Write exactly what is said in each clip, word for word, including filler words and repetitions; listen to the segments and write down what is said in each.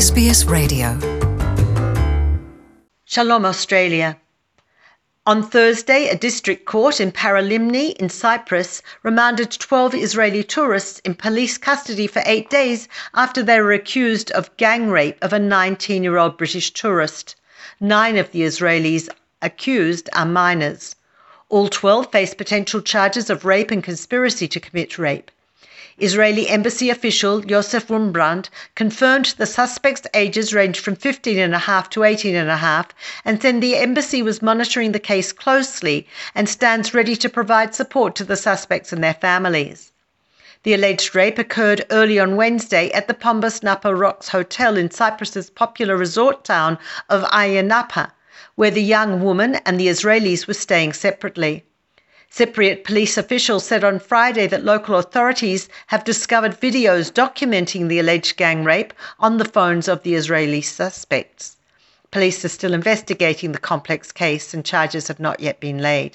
S B S Radio. Shalom Australia. On Thursday, a district court in Paralimni in Cyprus remanded twelve Israeli tourists in police custody for eight days after they were accused of gang rape of a nineteen-year-old British tourist. Nine of the Israelis accused are minors. All twelve face potential charges of rape and conspiracy to commit rape. Israeli embassy official Yosef Wurmbrand confirmed the suspects' ages ranged from fifteen and a half to eighteen and a half and said the embassy was monitoring the case closely and stands ready to provide support to the suspects and their families. The alleged rape occurred early on Wednesday at the Pombos Napa Rocks Hotel in Cyprus's popular resort town of Ayia Napa, where the young woman and the Israelis were staying separately. Cypriot police officials said on Friday that local authorities have discovered videos documenting the alleged gang rape on the phones of the Israeli suspects. Police are still investigating the complex case and charges have not yet been laid.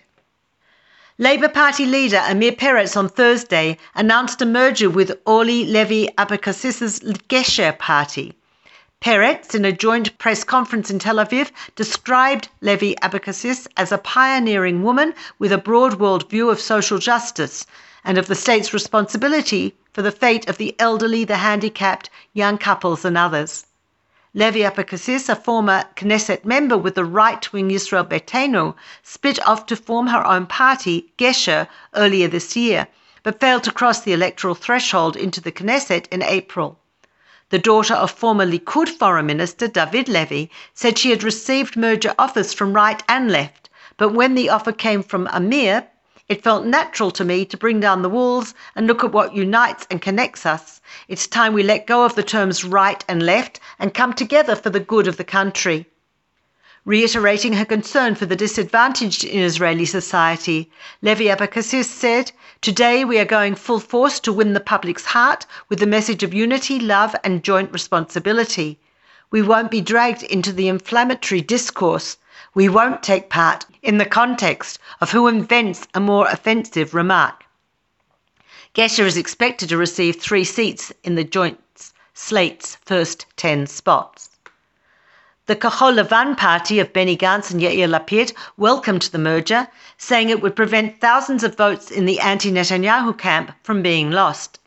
Labour Party leader Amir Peretz on Thursday announced a merger with Orly Levy Abakasis's Gesher party. Peretz, in a joint press conference in Tel Aviv, described Levy Abakasis as a pioneering woman with a broad world view of social justice and of the state's responsibility for the fate of the elderly, the handicapped, young couples and others. Levy Abakasis, a former Knesset member with the right-wing Yisrael Beitenu, split off to form her own party, Gesher, earlier this year, but failed to cross the electoral threshold into the Knesset in April. The daughter of former Likud Foreign Minister David Levy said she had received merger offers from right and left, but when the offer came from Amir, it felt natural to me to bring down the walls and look at what unites and connects us. It's time we let go of the terms right and left and come together for the good of the country. Reiterating her concern for the disadvantaged in Israeli society, Levy Abakasis said, "Today we are going full force to win the public's heart with the message of unity, love and joint responsibility. We won't be dragged into the inflammatory discourse. We won't take part in the context of who invents a more offensive remark." Gesher is expected to receive three seats in the joint slate's first ten spots. The Kahol Lavan party of Benny Gantz and Yair Lapid welcomed the merger, saying it would prevent thousands of votes in the anti-Netanyahu camp from being lost.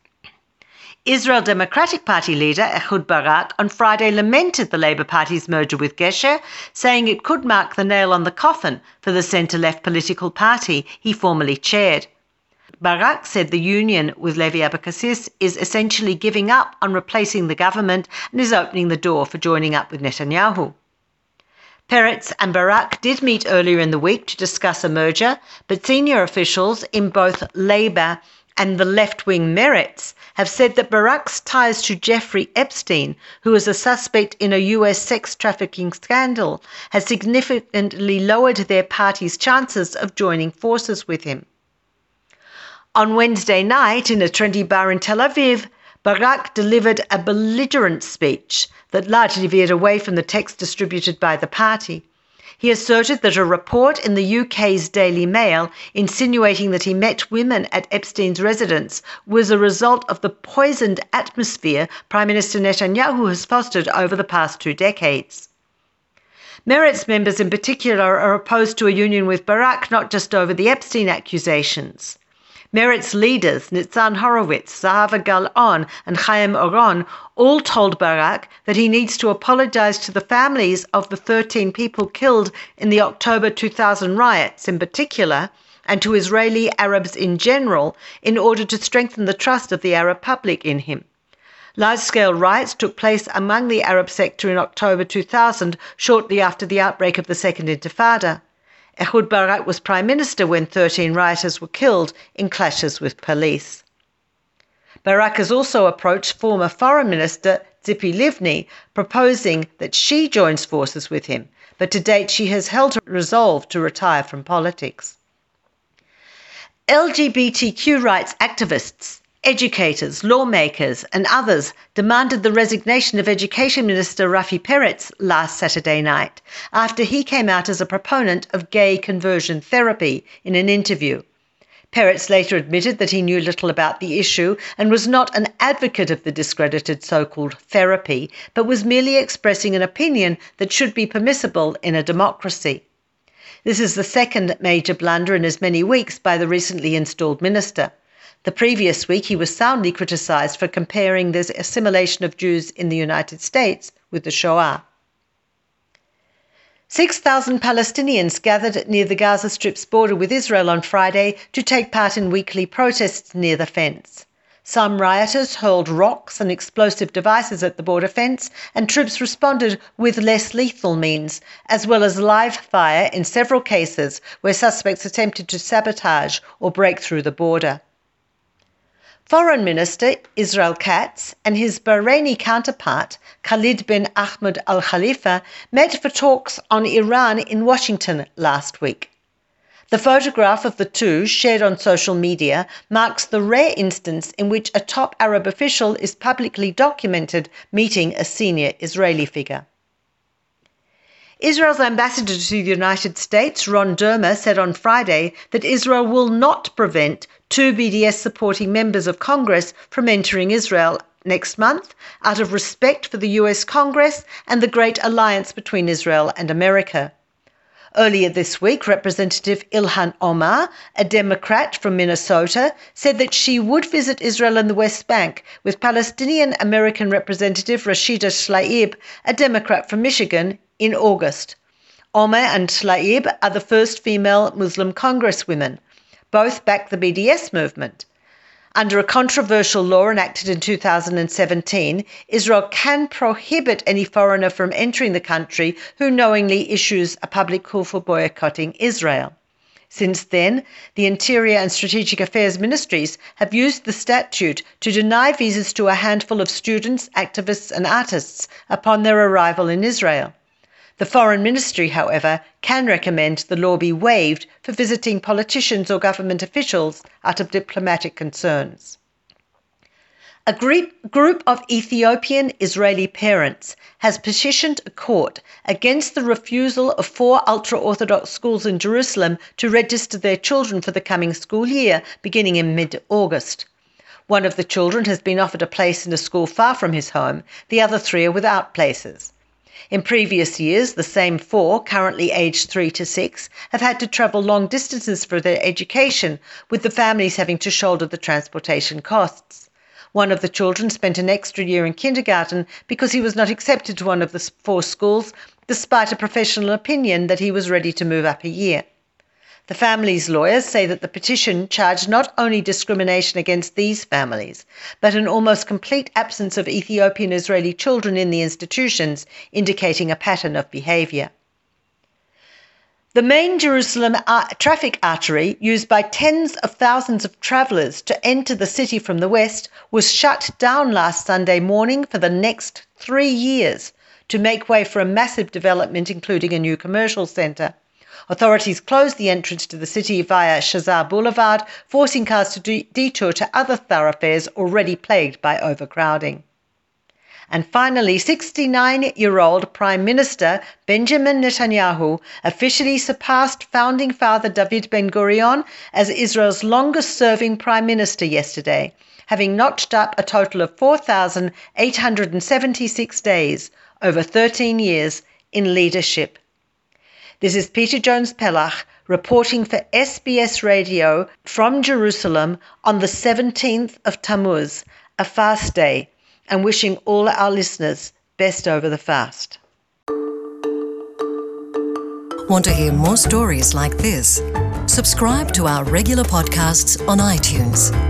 Israel Democratic Party leader Ehud Barak on Friday lamented the Labour Party's merger with Gesher, saying it could mark the nail on the coffin for the centre-left political party he formerly chaired. Barak said the union with Levy Abakasis is essentially giving up on replacing the government and is opening the door for joining up with Netanyahu. Peretz and Barak did meet earlier in the week to discuss a merger, but senior officials in both Labour and the left-wing Meretz have said that Barak's ties to Jeffrey Epstein, who is a suspect in a U S sex trafficking scandal, has significantly lowered their party's chances of joining forces with him. On Wednesday night, in a trendy bar in Tel Aviv, Barak delivered a belligerent speech that largely veered away from the text distributed by the party. He asserted that a report in the U K's Daily Mail insinuating that he met women at Epstein's residence was a result of the poisoned atmosphere Prime Minister Netanyahu has fostered over the past two decades. Meretz members in particular are opposed to a union with Barak not just over the Epstein accusations. Meretz leaders Nitzan Horowitz, Zahava Gal-On and Chaim Oron all told Barak that he needs to apologize to the families of the thirteen people killed in the October two thousand riots in particular, and to Israeli Arabs in general, in order to strengthen the trust of the Arab public in him. Large-scale riots took place among the Arab sector in October two thousand, shortly after the outbreak of the Second Intifada. Ehud Barak was Prime Minister when thirteen rioters were killed in clashes with police. Barak has also approached former Foreign Minister Tzipi Livni, proposing that she joins forces with him, but to date she has held her resolve to retire from politics. L G B T Q rights activists, educators, lawmakers and others demanded the resignation of Education Minister Rafi Peretz last Saturday night after he came out as a proponent of gay conversion therapy in an interview. Peretz later admitted that he knew little about the issue and was not an advocate of the discredited so-called therapy, but was merely expressing an opinion that should be permissible in a democracy. This is the second major blunder in as many weeks by the recently installed minister. The previous week he was soundly criticised for comparing the assimilation of Jews in the United States with the Shoah. six thousand Palestinians gathered near the Gaza Strip's border with Israel on Friday to take part in weekly protests near the fence. Some rioters hurled rocks and explosive devices at the border fence, and troops responded with less lethal means, as well as live fire in several cases where suspects attempted to sabotage or break through the border. Foreign Minister Israel Katz and his Bahraini counterpart, Khalid bin Ahmed Al Khalifa, met for talks on Iran in Washington last week. The photograph of the two, shared on social media, marks the rare instance in which a top Arab official is publicly documented meeting a senior Israeli figure. Israel's ambassador to the United States, Ron Dermer, said on Friday that Israel will not prevent two B D S-supporting members of Congress from entering Israel next month out of respect for the U S Congress and the great alliance between Israel and America. Earlier this week, Representative Ilhan Omar, a Democrat from Minnesota, said that she would visit Israel and the West Bank with Palestinian-American Representative Rashida Tlaib, a Democrat from Michigan, in August. Omar and Tlaib are the first female Muslim congresswomen. Both back the B D S movement. Under a controversial law enacted in two thousand seventeen, Israel can prohibit any foreigner from entering the country who knowingly issues a public call for boycotting Israel. Since then, the Interior and Strategic Affairs ministries have used the statute to deny visas to a handful of students, activists, and artists upon their arrival in Israel. The Foreign Ministry, however, can recommend the law be waived for visiting politicians or government officials out of diplomatic concerns. A group of Ethiopian Israeli parents has petitioned a court against the refusal of four ultra-Orthodox schools in Jerusalem to register their children for the coming school year, beginning in mid-August. One of the children has been offered a place in a school far from his home. The other three are without places. In previous years, the same four, currently aged three to six, have had to travel long distances for their education, with the families having to shoulder the transportation costs. One of the children spent an extra year in kindergarten because he was not accepted to one of the four schools, despite a professional opinion that he was ready to move up a year. The family's lawyers say that the petition charged not only discrimination against these families, but an almost complete absence of Ethiopian Israeli children in the institutions, indicating a pattern of behavior. The main Jerusalem traffic artery, used by tens of thousands of travelers to enter the city from the west, was shut down last Sunday morning for the next three years to make way for a massive development, including a new commercial centre. Authorities closed the entrance to the city via Shazar Boulevard, forcing cars to de- detour to other thoroughfares already plagued by overcrowding. And finally, sixty-nine-year-old Prime Minister Benjamin Netanyahu officially surpassed founding father David Ben-Gurion as Israel's longest-serving Prime Minister yesterday, having notched up a total of four thousand eight hundred seventy-six days, over thirteen years, in leadership. This is Peter Jones-Pellach reporting for S B S Radio from Jerusalem on the seventeenth of Tammuz, a fast day, and wishing all our listeners best over the fast. Want to hear more stories like this? Subscribe to our regular podcasts on iTunes.